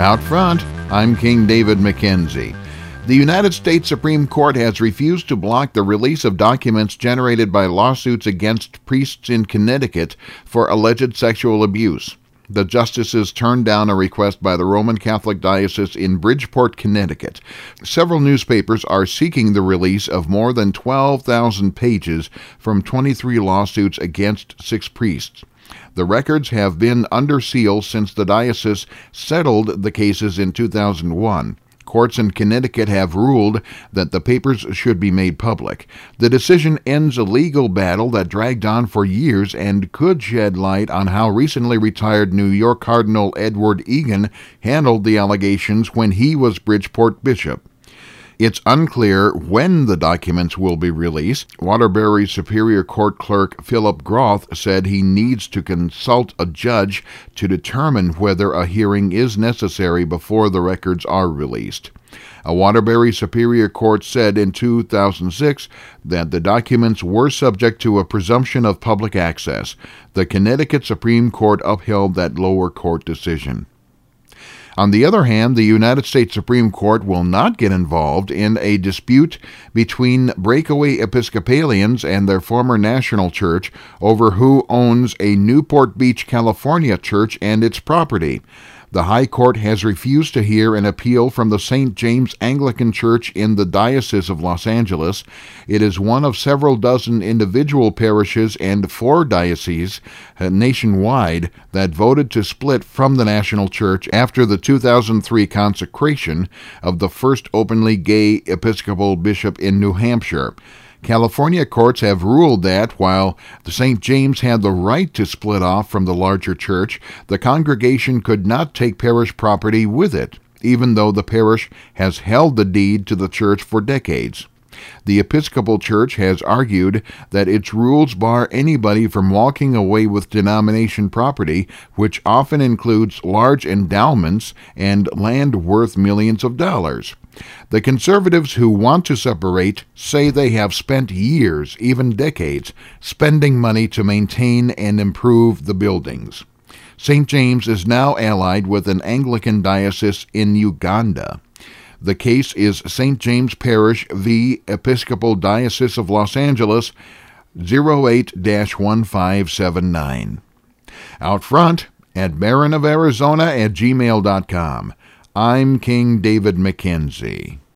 Out front, I'm King David McKenzie. The United States Supreme Court has refused to block the release of documents generated by lawsuits against priests in Connecticut for alleged sexual abuse. The justices turned down a request by the Roman Catholic Diocese in Bridgeport, Connecticut. Several newspapers are seeking the release of more than 12,000 pages from 23 lawsuits against 6 priests. The records have been under seal since the diocese settled the cases in 2001. Courts in Connecticut have ruled that the papers should be made public. The decision ends a legal battle that dragged on for years and could shed light on how recently retired New York Cardinal Edward Egan handled the allegations when he was Bridgeport bishop. It's unclear when the documents will be released. Waterbury Superior Court Clerk Philip Groth said he needs to consult a judge to determine whether a hearing is necessary before the records are released. A Waterbury Superior Court said in 2006 that the documents were subject to a presumption of public access. The Connecticut Supreme Court upheld that lower court decision. On the other hand, the United States Supreme Court will not get involved in a dispute between breakaway Episcopalians and their former national church over who owns a Newport Beach, California church and its property. The High Court has refused to hear an appeal from the St. James Anglican Church in the Diocese of Los Angeles. It is one of several dozen individual parishes and 4 dioceses nationwide that voted to split from the national church after the 2003 consecration of the first openly gay Episcopal bishop in New Hampshire. California courts have ruled that, while the St. James had the right to split off from the larger church, the congregation could not take parish property with it, even though the parish has held the deed to the church for decades. The Episcopal Church has argued that its rules bar anybody from walking away with denomination property, which often includes large endowments and land worth millions of dollars. The conservatives who want to separate say they have spent years, even decades, spending money to maintain and improve the buildings. St. James is now allied with an Anglican diocese in Uganda. The case is St. James Parish v. Episcopal Diocese of Los Angeles, 08-1579. Out front at baronofarizona@gmail.com. I'm King David McKenzie.